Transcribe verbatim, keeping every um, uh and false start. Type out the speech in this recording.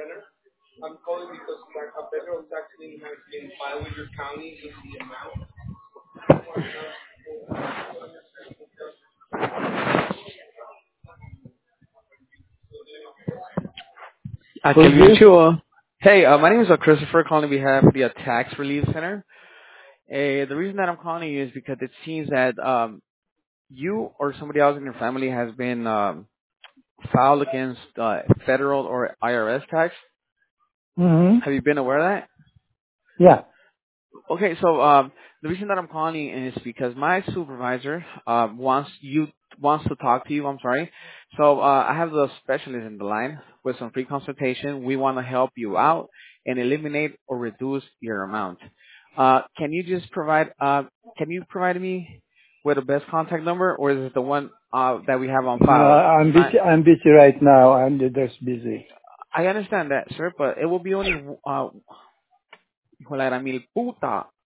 Uh, Who's Kelvin this? Chua. Hey, uh, my name is uh, Christopher, calling on behalf of the uh, Tax Relief Center. Uh, the reason that I'm calling you is because it seems that um, you or somebody else in your family has been um, filed against uh, federal or I R S tax. Mm-hmm. Have you been aware of that? Yeah. Okay, so um, the reason that I'm calling is because my supervisor uh, wants you wants to talk to you. I'm sorry. So uh, I have the specialist in the line with some free consultation. We want to help you out and eliminate or reduce your amount. Uh, can you just provide uh, Can you provide me with the best contact number, or is it the one uh, that we have on No, file? I'm Because I busy. I'm busy right now. I'm just busy. I understand that, sir, but it will be only uh, hijo de la gran mil puta.